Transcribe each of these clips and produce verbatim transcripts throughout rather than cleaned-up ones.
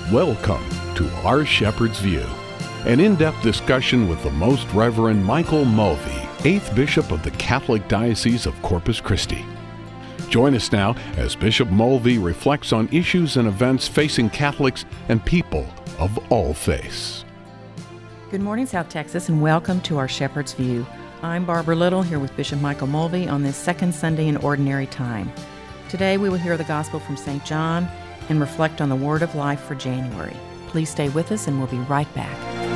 Welcome to Our Shepherd's View, an in-depth discussion with the Most Reverend Michael Mulvey, eighth Bishop of the Catholic Diocese of Corpus Christi. Join us now as Bishop Mulvey reflects on issues and events facing Catholics and people of all faiths. Good morning, South Texas, and welcome to Our Shepherd's View. I'm Barbara Little, here with Bishop Michael Mulvey on this second Sunday in Ordinary Time. Today we will hear the Gospel from Saint John and reflect on the Word of Life for January. Please stay with us and we'll be right back.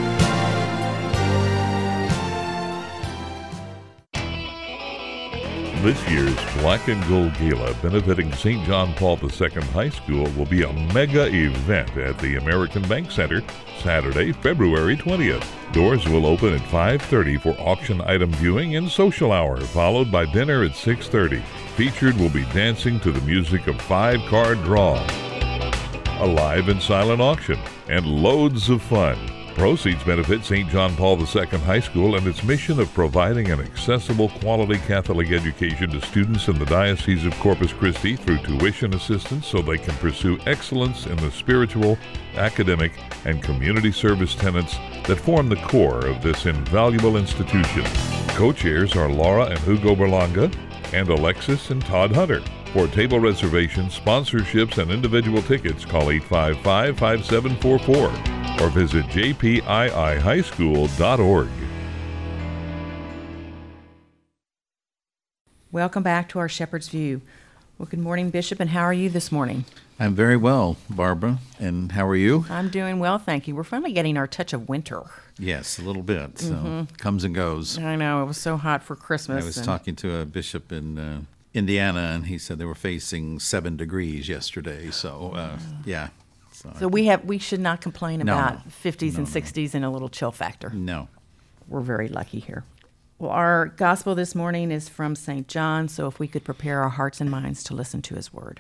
This year's Black and Gold Gala benefiting Saint John Paul the Second High School will be a mega event at the American Bank Center Saturday, February twentieth. Doors will open at five thirty for auction item viewing and social hour, followed by dinner at six thirty. Featured will be dancing to the music of five-card draw, a live and silent auction, and loads of fun. Proceeds benefit Saint John Paul the Second High School and its mission of providing an accessible, quality Catholic education to students in the Diocese of Corpus Christi through tuition assistance so they can pursue excellence in the spiritual, academic, and community service tenets that form the core of this invaluable institution. Co-chairs are Laura and Hugo Berlanga and Alexis and Todd Hunter. For table reservations, sponsorships, and individual tickets, call eight five five, five seven four four or visit j p i i high school dot org. Welcome back to Our Shepherd's View. Well, good morning, Bishop, and how are you this morning? I'm very well, Barbara, and how are you? I'm doing well, thank you. We're finally getting our touch of winter. Yes, a little bit, so Mm-hmm. comes and goes. I know, it was so hot for Christmas. I was and... talking to a bishop in uh, Indiana, and he said they were facing seven degrees yesterday, so uh, yeah. So, So we have we should not complain No. about fifties No, and no. sixties and a little chill factor. No. We're very lucky here. Well, our gospel this morning is from Saint John, so if we could prepare our hearts and minds to listen to his word.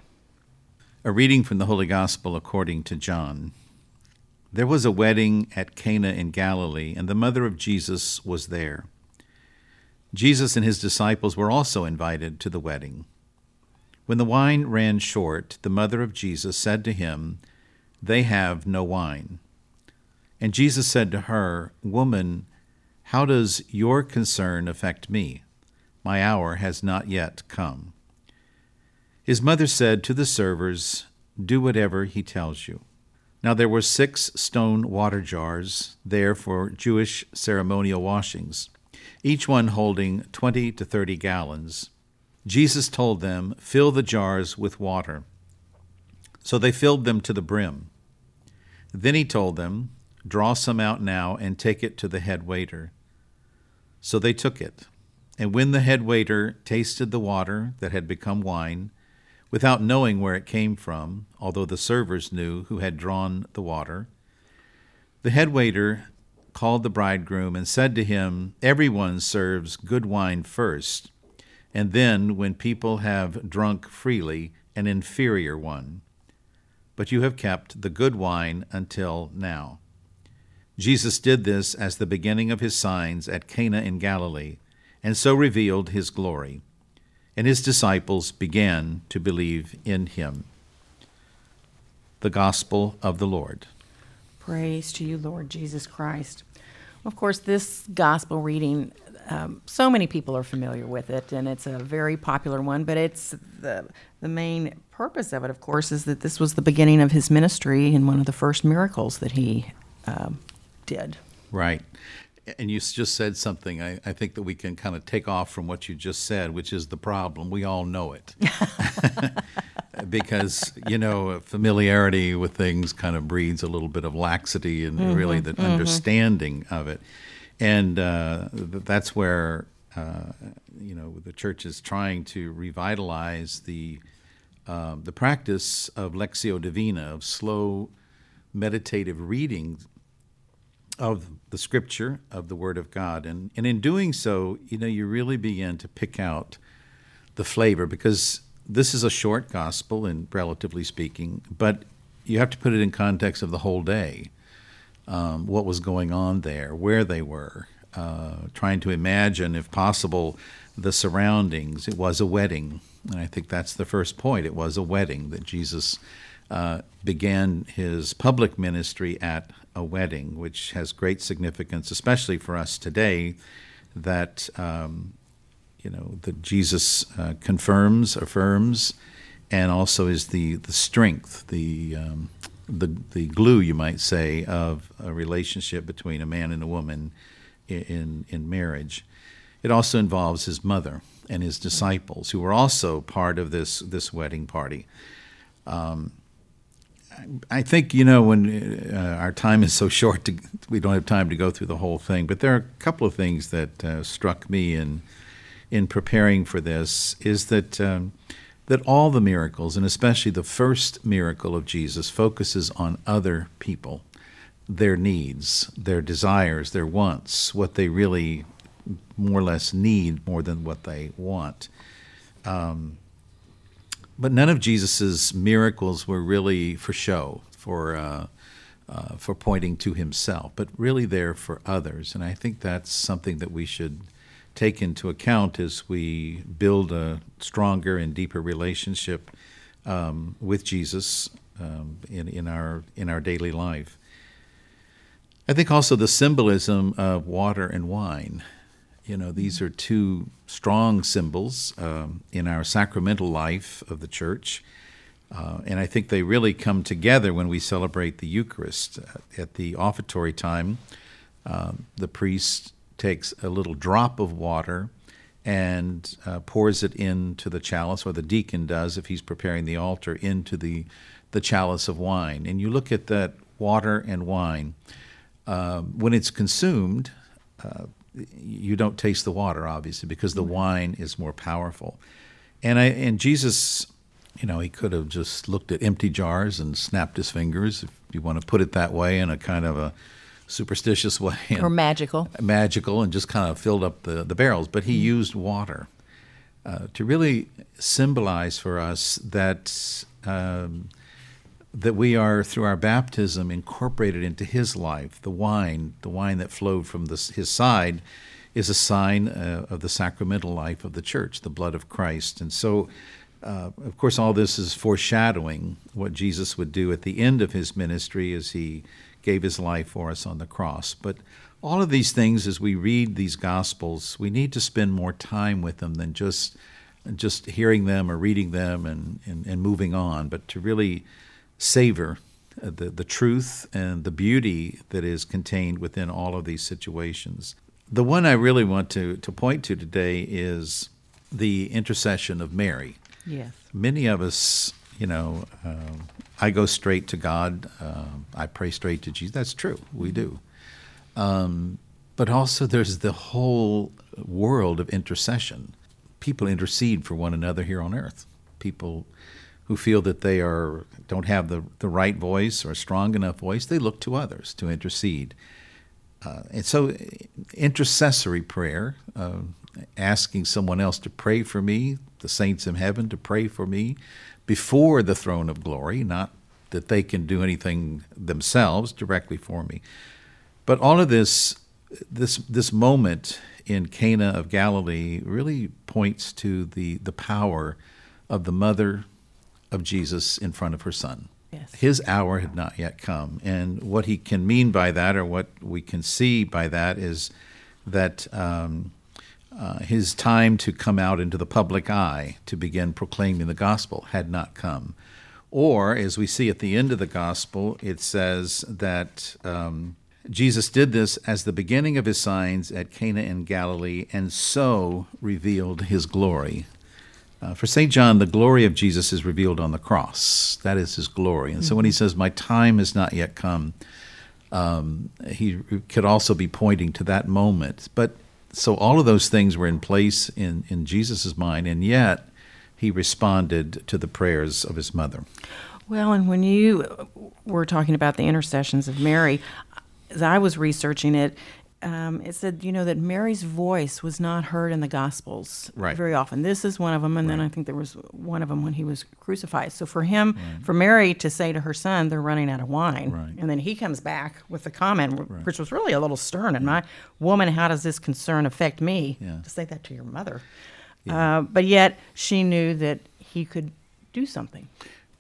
A reading from the Holy Gospel according to John. There was a wedding at Cana in Galilee, and the mother of Jesus was there. Jesus and his disciples were also invited to the wedding. When the wine ran short, the mother of Jesus said to him, "They have no wine." And Jesus said to her, "Woman, how does your concern affect me? My hour has not yet come." His mother said to the servers, "Do whatever he tells you." Now there were six stone water jars there for Jewish ceremonial washings, each one holding twenty to thirty gallons. Jesus told them, "Fill the jars with water." So they filled them to the brim. Then he told them, "Draw some out now and take it to the head waiter." So they took it. And when the head waiter tasted the water that had become wine, without knowing where it came from, although the servers knew who had drawn the water, the head waiter called the bridegroom and said to him, "Everyone serves good wine first, and then, when people have drunk freely, an inferior one. But you have kept the good wine until now." Jesus did this as the beginning of his signs at Cana in Galilee, and so revealed his glory. And his disciples began to believe in him. The Gospel of the Lord. Praise to you, Lord Jesus Christ. Of course, this gospel reading, um, so many people are familiar with it, and it's a very popular one, but it's the the main purpose of it, of course, is that this was the beginning of his ministry and one of the first miracles that he um, did. Right. And you just said something I, I think that we can kind of take off from what you just said, which is the problem. We all know it. Because, you know, familiarity with things kind of breeds a little bit of laxity and Mm-hmm, really the mm-hmm. understanding of it. And uh, th- that's where, uh, you know, the church is trying to revitalize the uh, the practice of Lectio Divina, of slow meditative reading of the Scripture, of the Word of God. And, and in doing so, you know, you really begin to pick out the flavor, because this is a short gospel, and relatively speaking, but you have to put it in context of the whole day, um, what was going on there, where they were, uh, trying to imagine, if possible, the surroundings. It was a wedding, and I think that's the first point. It was a wedding that Jesus uh, began his public ministry at a wedding, which has great significance, especially for us today, that um, you know that Jesus uh, confirms, affirms, and also is the the strength, the um, the the glue, you might say, of a relationship between a man and a woman in in marriage. It also involves his mother and his disciples, who were also part of this this wedding party. Um, I think, you know, when uh, our time is so short, to, we don't have time to go through the whole thing, but there are a couple of things that uh, struck me in in preparing for this, is that um, that all the miracles, and especially the first miracle of Jesus, focuses on other people, their needs, their desires, their wants, what they really more or less need more than what they want. Um, But none of Jesus's miracles were really for show, for uh, uh, for pointing to himself, but really there for others. And I think that's something that we should take into account as we build a stronger and deeper relationship um, with Jesus um, in in our in our daily life. I think also the symbolism of water and wine. You know, these are two strong symbols um, in our sacramental life of the church, uh, and I think they really come together when we celebrate the Eucharist. At the offertory time, uh, the priest takes a little drop of water and uh, pours it into the chalice, or the deacon does if he's preparing the altar, into the, the chalice of wine. And you look at that water and wine. Uh, when it's consumed, uh, you don't taste the water, obviously, because the wine is more powerful. And I and Jesus, you know, he could have just looked at empty jars and snapped his fingers, if you want to put it that way, in a kind of a superstitious way. Or magical. Magical, and just kind of filled up the, the barrels. But he mm. used water uh, to really symbolize for us that um, that we are, through our baptism, incorporated into his life. The wine, the wine that flowed from this, his side, is a sign uh, of the sacramental life of the church, the blood of Christ. And so, uh, of course, all this is foreshadowing what Jesus would do at the end of his ministry as he gave his life for us on the cross. But all of these things, as we read these Gospels, we need to spend more time with them than just just hearing them or reading them and, and, and moving on, but to really savor the, the truth and the beauty that is contained within all of these situations. The one I really want to, to point to today is the intercession of Mary. Yes. Many of us, you know, um, I go straight to God. Uh, I pray straight to Jesus. That's true. We do. Um, but also there's the whole world of intercession. People intercede for one another here on earth. People who feel that they are don't have the, the right voice or a strong enough voice, they look to others to intercede. Uh, and so intercessory prayer, uh, asking someone else to pray for me, the saints in heaven to pray for me before the throne of glory, not that they can do anything themselves directly for me. But all of this, this, this moment in Cana of Galilee really points to the, the power of the mother of Jesus in front of her son. Yes. His hour had not yet come. And what he can mean by that, or what we can see by that, is that um, uh, his time to come out into the public eye to begin proclaiming the gospel had not come. Or, as we see at the end of the gospel, it says that um, Jesus did this as the beginning of his signs at Cana in Galilee, and so revealed his glory. Uh, for Saint John, the glory of Jesus is revealed on the cross. That is his glory. And mm-hmm. so when he says, my time has not yet come, um, he could also be pointing to that moment. But so all of those things were in place in, in Jesus' mind, and yet he responded to the prayers of his mother. Well, and when you were talking about the intercessions of Mary, as I was researching it, Um, it said, you know, that Mary's voice was not heard in the Gospels right. very often. This is one of them, and right. then I think there was one of them when he was crucified. So for him, right. for Mary to say to her son, they're running out of wine, right. and then he comes back with the comment, right. which was really a little stern, and my woman, how does this concern affect me? Yeah. To say that to your mother. Yeah. Uh, but yet she knew that he could do something.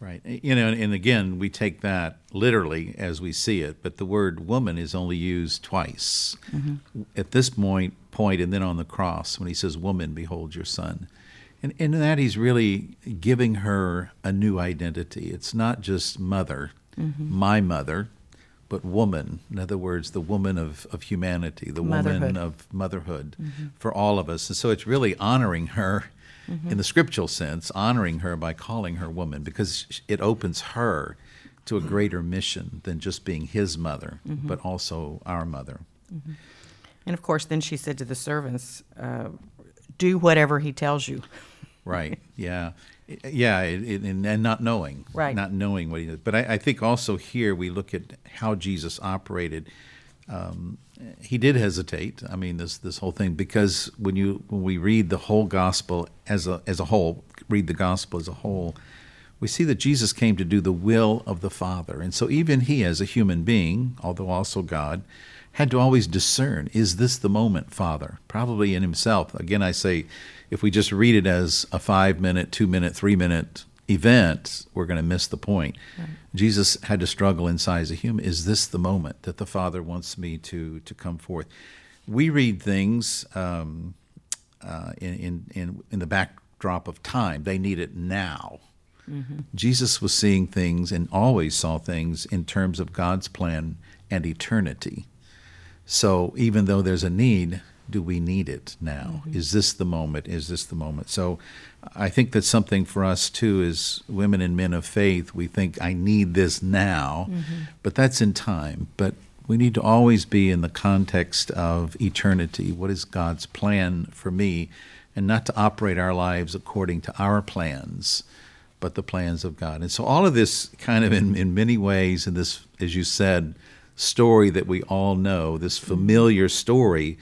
Right. You know, and again, we take that literally as we see it, but the word woman is only used twice. Mm-hmm. At this point, point, and then on the cross, when he says, "Woman, behold your son." And in that, he's really giving her a new identity. It's not just mother, mm-hmm. my mother, but woman. In other words, the woman of, of humanity, the motherhood. woman of motherhood mm-hmm. for all of us. And so it's really honoring her mm-hmm. in the scriptural sense, honoring her by calling her woman, because it opens her to a greater mission than just being his mother, mm-hmm. but also our mother. Mm-hmm. And of course, then she said to the servants, uh, do whatever he tells you. Right, yeah. Yeah, it, it, and not knowing. Right. Not knowing what he did. But I, I think also here we look at how Jesus operated. Um, he did hesitate. I mean, this this whole thing, because when you when we read the whole gospel as a as a whole, read the gospel as a whole, we see that Jesus came to do the will of the Father. And so even he, as a human being, although also God, had to always discern, is this the moment, Father? Probably in himself. Again, I say, if we just read it as a five-minute, two-minute, three-minute event, we're going to miss the point. Right. Jesus had to struggle inside as a human. Is this the moment that the Father wants me to to come forth? We read things um, uh, in, in, in, in the backdrop of time. They need it now. Mm-hmm. Jesus was seeing things and always saw things in terms of God's plan and eternity. So even though there's a need, do we need it now? Mm-hmm. Is this the moment? Is this the moment? So I think that's something for us, too, as women and men of faith. We think, I need this now, mm-hmm. but that's in time. But we need to always be in the context of eternity. What is God's plan for me? And not to operate our lives according to our plans, but the plans of God. And so all of this kind of in, in many ways, in this, as you said, story that we all know, this familiar story,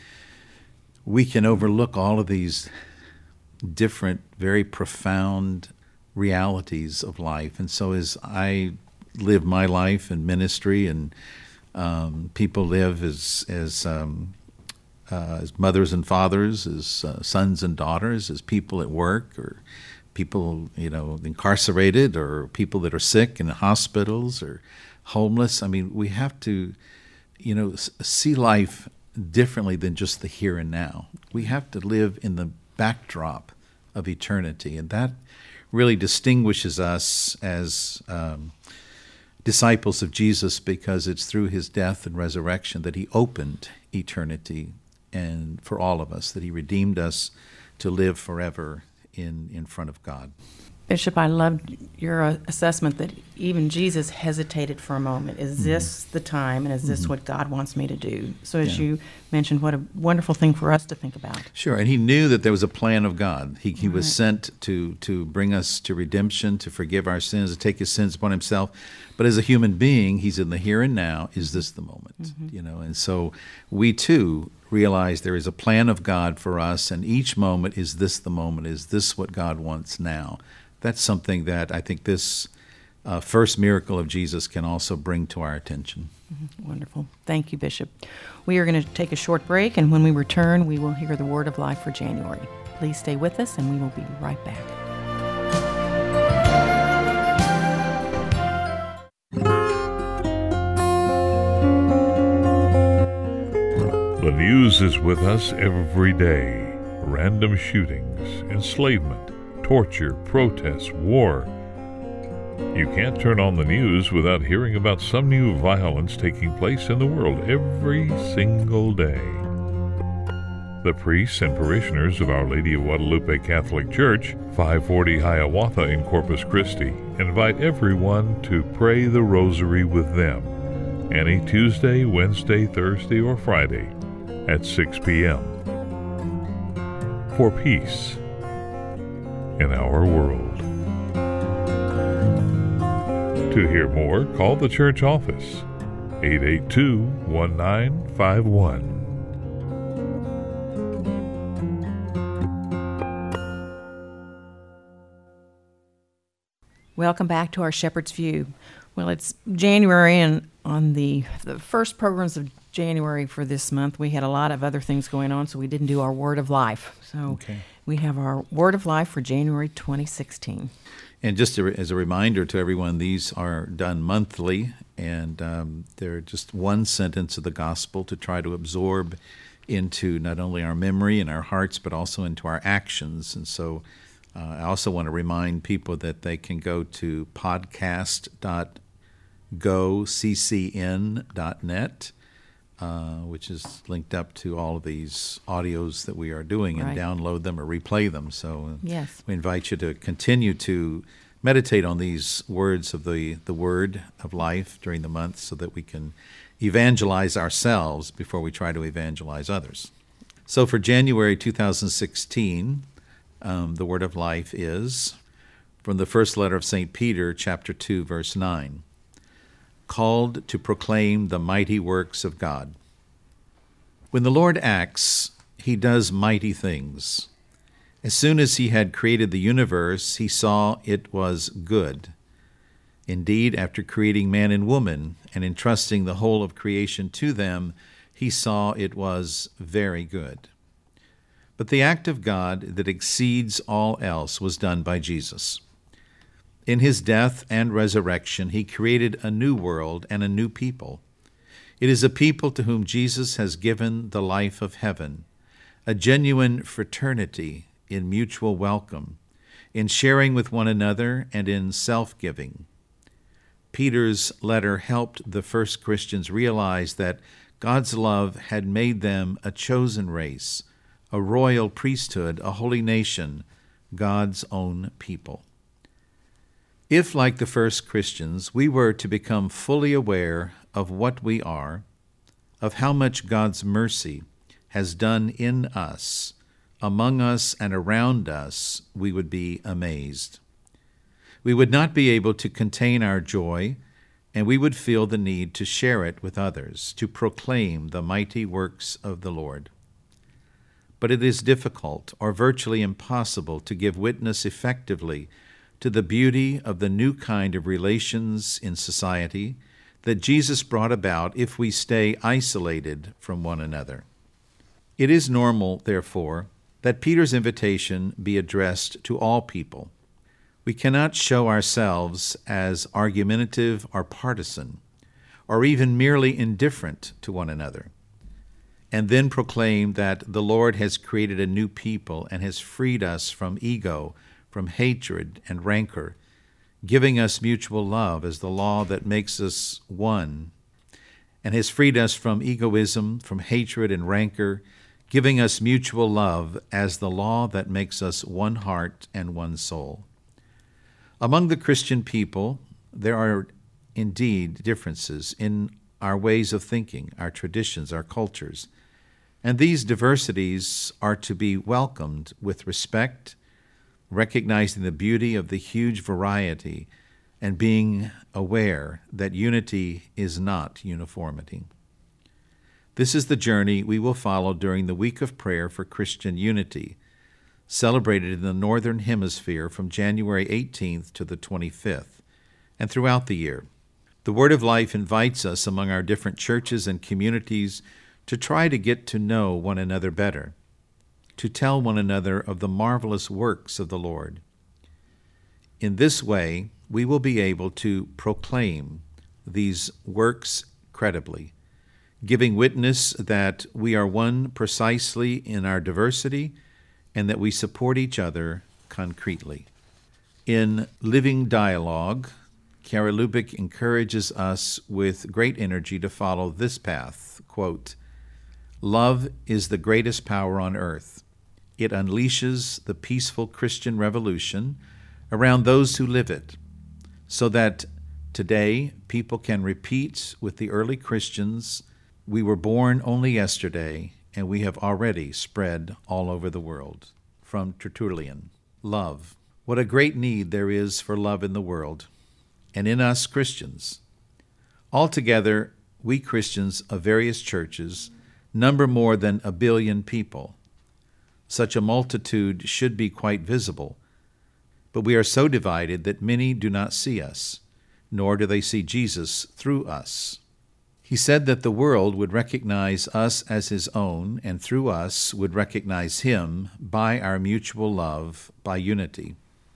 we can overlook all of these different, very profound realities of life. And so as I live my life in ministry, and um, people live as as, um, uh, as mothers and fathers, as uh, sons and daughters, as people at work, or people, you know, incarcerated, or people that are sick in hospitals, or homeless. I mean, we have to, you know, see life differently than just the here and now. We have to live in the backdrop of eternity, and that really distinguishes us as um, disciples of Jesus, because it's through his death and resurrection that he opened eternity and for all of us, that he redeemed us to live forever in, in front of God. Bishop, I loved your uh, assessment that even Jesus hesitated for a moment. Is mm-hmm. this the time, and is this mm-hmm. what God wants me to do? So as yeah. you mentioned, what a wonderful thing for us to think about. Sure, and he knew that there was a plan of God. He, he right. was sent to, to bring us to redemption, to forgive our sins, to take his sins upon himself. But as a human being, he's in the here and now. Is this the moment? Mm-hmm. You know, and so we too realize there is a plan of God for us, and each moment, is this the moment? Is this what God wants now? That's something that I think this uh, first miracle of Jesus can also bring to our attention. Mm-hmm. Wonderful. Thank you, Bishop. We are going to take a short break, and when we return, we will hear the word of life for January. Please stay with us, and we will be right back. The news is with us every day. Random shootings, enslavement, torture, protests, war. You can't turn on the news without hearing about some new violence taking place in the world every single day. The priests and parishioners of Our Lady of Guadalupe Catholic Church, five forty Hiawatha in Corpus Christi, invite everyone to pray the Rosary with them any Tuesday, Wednesday, Thursday, or Friday at six p.m. for peace in our world. To hear more, call the church office, eight eight two, one nine five one. Welcome back to our Shepherd's View. Well, it's January, and on the, the first programs of January for this month, we had a lot of other things going on, so we didn't do our Word of Life. So okay. we have our Word of Life for January twenty sixteen. And just a, as a reminder to everyone, these are done monthly, and um, they're just one sentence of the gospel to try to absorb into not only our memory and our hearts, but also into our actions. And so uh, I also want to remind people that they can go to podcast dot go c c n dot net, uh, which is linked up to all of these audios that we are doing, and Right. download them or replay them. So Yes. we invite you to continue to meditate on these words of the, the Word of Life during the month so that we can evangelize ourselves before we try to evangelize others. So for January two thousand sixteen, um, the Word of Life is from the first letter of Saint Peter, chapter two, verse nine. Called to proclaim the mighty works of God. When the Lord acts, he does mighty things. As soon as he had created the universe, he saw it was good. Indeed, after creating man and woman and entrusting the whole of creation to them, he saw it was very good. But the act of God that exceeds all else was done by Jesus. In his death and resurrection, he created a new world and a new people. It is a people to whom Jesus has given the life of heaven, a genuine fraternity in mutual welcome, in sharing with one another, and in self-giving. Peter's letter helped the first Christians realize that God's love had made them a chosen race, a royal priesthood, a holy nation, God's own people. If, like the first Christians, we were to become fully aware of what we are, of how much God's mercy has done in us, among us and around us, we would be amazed. We would not be able to contain our joy, and we would feel the need to share it with others, to proclaim the mighty works of the Lord. But it is difficult or virtually impossible to give witness effectively to the beauty of the new kind of relations in society that Jesus brought about if we stay isolated from one another. It is normal, therefore, that Peter's invitation be addressed to all people. We cannot show ourselves as argumentative or partisan, or even merely indifferent to one another, and then proclaim that the Lord has created a new people and has freed us from ego, from hatred and rancor, giving us mutual love as the law that makes us one, and has freed us from egoism, from hatred and rancor, giving us mutual love as the law that makes us one heart and one soul. Among the Christian people, there are indeed differences in our ways of thinking, our traditions, our cultures, and these diversities are to be welcomed with respect, recognizing the beauty of the huge variety and being aware that unity is not uniformity. This is the journey we will follow during the Week of Prayer for Christian Unity, celebrated in the Northern Hemisphere from January eighteenth to the twenty-fifth, and throughout the year. The Word of Life invites us among our different churches and communities to try to get to know one another better, to tell one another of the marvelous works of the Lord. In this way, we will be able to proclaim these works credibly, giving witness that we are one precisely in our diversity and that we support each other concretely. In Living Dialogue, Kara Lubick encourages us with great energy to follow this path. Quote, "Love is the greatest power on earth. It unleashes the peaceful Christian revolution around those who live it, so that today people can repeat with the early Christians, 'We were born only yesterday, and we have already spread all over the world.'" From Tertullian. Love. What a great need there is for love in the world, and in us Christians. Altogether, we Christians of various churches number more than a billion people. Such a multitude should be quite visible, but we are so divided that many do not see us, nor do they see Jesus through us. He said that the world would recognize us as his own, and through us would recognize him by our mutual love, by unity.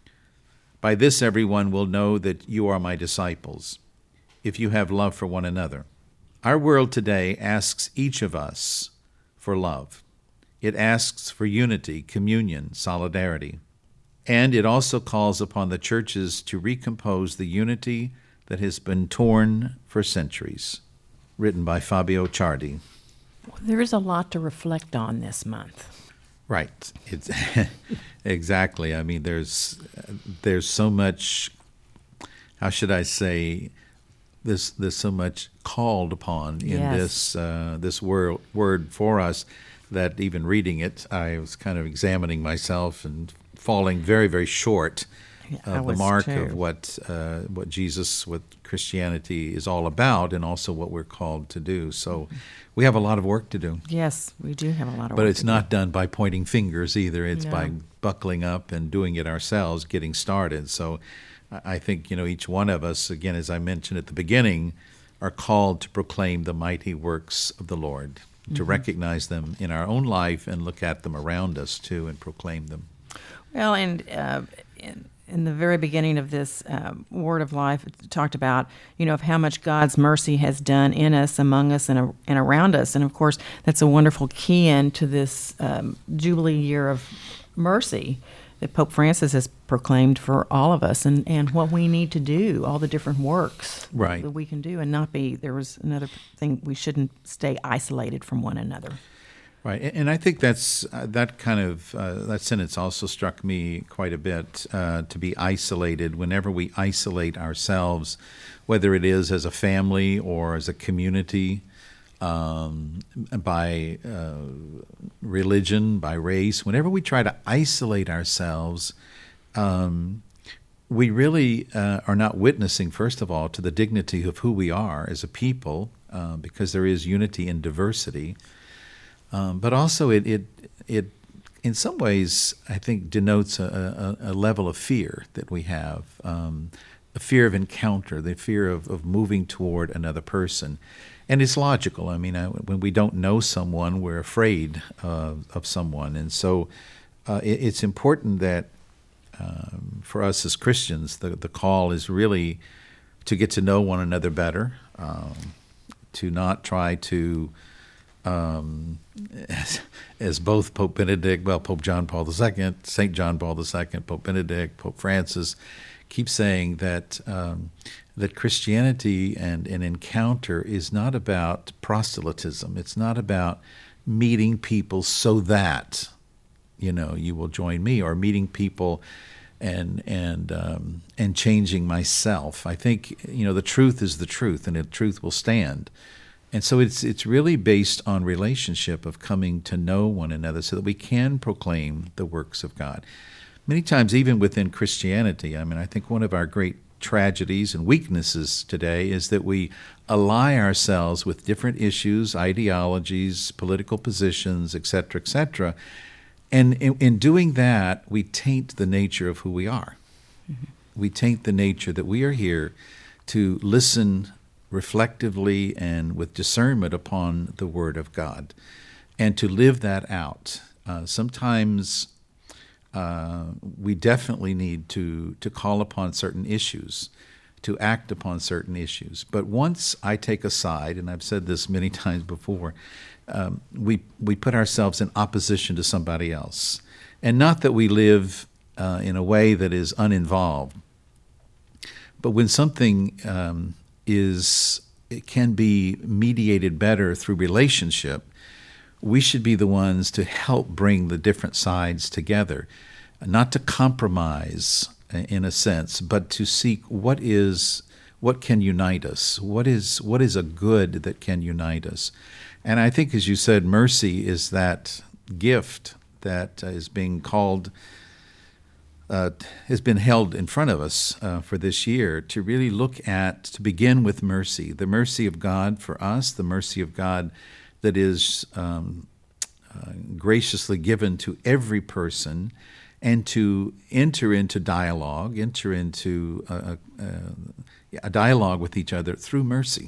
By this everyone will know that you are my disciples, if you have love for one another. Our world today asks each of us for love. It asks for unity, communion, solidarity. And it also calls upon the churches to recompose the unity that has been torn for centuries. Written by Fabio Ciardi. There's a lot to reflect on this month. Right. It's exactly. I mean, there's there's so much. How should I say? There's there's so much called upon in Yes. this uh, this word word for us that even reading it, I was kind of examining myself and falling very very short I of the was mark too. of what uh, what Jesus, what Christianity is all about, and also what we're called to do. So we have a lot of work to do. Yes, we do have a lot of But work it's to not done by pointing fingers either. It's No. by buckling up and doing it ourselves, getting started. So I I think, you know, each one of us, again, as I mentioned at the beginning, are called to proclaim the mighty works of the Lord, to Mm-hmm. recognize them in our own life and look at them around us too and proclaim them. Well, and uh, in, in the very beginning of this um, Word of Life, it talked about, you know, of how much God's mercy has done in us, among us, and, uh, and around us. And, of course, that's a wonderful key in to this um, Jubilee year of mercy that Pope Francis has proclaimed for all of us, and, and what we need to do, all the different works Right. that we can do, and not be, there was another thing, we shouldn't stay isolated from one another. Right, and and I think that's uh, that kind of uh, that sentence also struck me quite a bit. Uh, to be isolated, whenever we isolate ourselves, whether it is as a family or as a community, um, by uh, religion, by race, whenever we try to isolate ourselves, um, we really uh, are not witnessing, first of all, to the dignity of who we are as a people, uh, because there is unity in diversity. Um, but also, it, it it in some ways, I think, denotes a, a, a level of fear that we have, um, a fear of encounter, the fear of, of moving toward another person. And it's logical. I mean, I, when we don't know someone, we're afraid uh, of someone. And so uh, it, it's important that um, for us as Christians, the, the call is really to get to know one another better, um, to not try to Um, as, as both Pope Benedict, well, Pope John Paul the Second, Saint John Paul the Second, Pope Benedict, Pope Francis, keep saying that um, that Christianity and an encounter is not about proselytism. It's not about meeting people so that, you know, you will join me, or meeting people and and um, and changing myself. I think, you know, the truth is the truth, and the truth will stand. And so it's it's really based on relationship, of coming to know one another so that we can proclaim the works of God. Many times, even within Christianity, I mean, I think one of our great tragedies and weaknesses today is that we ally ourselves with different issues, ideologies, political positions, et cetera, et cetera. And in, in doing that, we taint the nature of who we are. Mm-hmm. We taint the nature that we are here to listen reflectively and with discernment upon the Word of God, and to live that out. Uh, sometimes uh, we definitely need to, to call upon certain issues, to act upon certain issues. But once I take a side, and I've said this many times before, um, we, we put ourselves in opposition to somebody else. And not that we live uh, in a way that is uninvolved, but when something um, is it can be mediated better through relationship, we should be the ones to help bring the different sides together, not to compromise in a sense, but to seek what is what can unite us, what is what is a good that can unite us. And I think, as you said, mercy is that gift that is being called Uh, has been held in front of us uh, for this year, to really look at, to begin with mercy, the mercy of God for us, the mercy of God that is um, uh, graciously given to every person, and to enter into dialogue, enter into a, a, a dialogue with each other through mercy.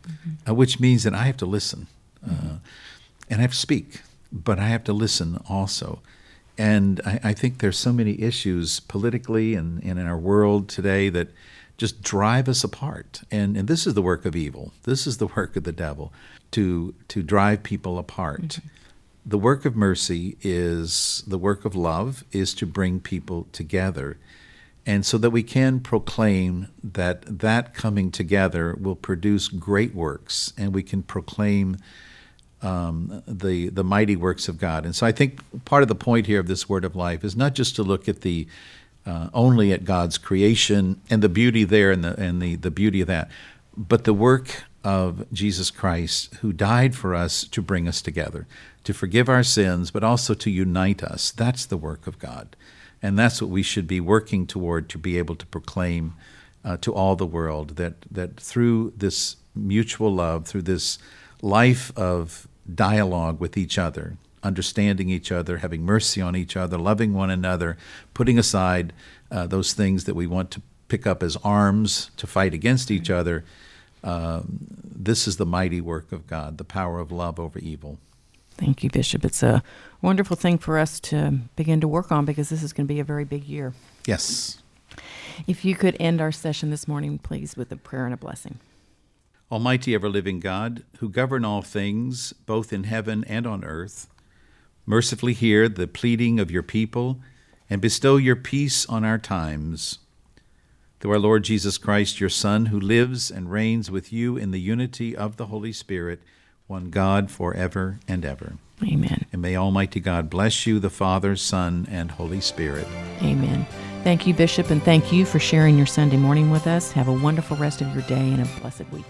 mm-hmm. uh, which means that I have to listen. Mm-hmm. Uh, and I have to speak, but I have to listen also. And I, I think there's so many issues politically and, and in our world today that just drive us apart. And, and this is the work of evil. This is the work of the devil, to, to drive people apart. Mm-hmm. The work of mercy is, the work of love is to bring people together. And so that we can proclaim that that coming together will produce great works, and we can proclaim um, the the mighty works of God. And so I think part of the point here of this Word of Life is not just to look at the uh, only at God's creation and the beauty there and the and the, the beauty of that, but the work of Jesus Christ, who died for us to bring us together, to forgive our sins, but also to unite us. That's the work of God. And that's what we should be working toward, to be able to proclaim uh, to all the world, that that through this mutual love, through this life of dialogue with each other, understanding each other, having mercy on each other, loving one another, putting aside uh, those things that we want to pick up as arms to fight against each other, uh, this is the mighty work of God, the power of love over evil. Thank you, Bishop. It's a wonderful thing for us to begin to work on, because this is going to be a very big year. Yes. If you could end our session this morning, please, with a prayer and a blessing. Almighty ever-living God, who govern all things, both in heaven and on earth, mercifully hear the pleading of your people and bestow your peace on our times. Through our Lord Jesus Christ, your Son, who lives and reigns with you in the unity of the Holy Spirit, one God, forever and ever. Amen. And may Almighty God bless you, the Father, Son, and Holy Spirit. Amen. Thank you, Bishop, and thank you for sharing your Sunday morning with us. Have a wonderful rest of your day and a blessed week.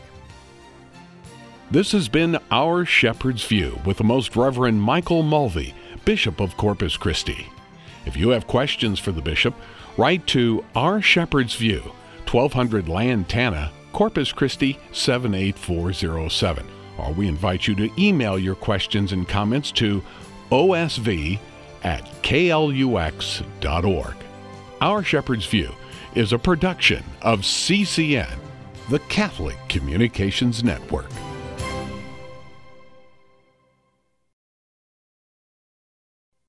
This has been Our Shepherd's View with the Most Reverend Michael Mulvey, Bishop of Corpus Christi. If you have questions for the Bishop, write to Our Shepherd's View, twelve hundred Lantana, Corpus Christi seven eight four zero seven. Or we invite you to email your questions and comments to O S V at K L U X dot org. Our Shepherd's View is a production of C C N, the Catholic Communications Network.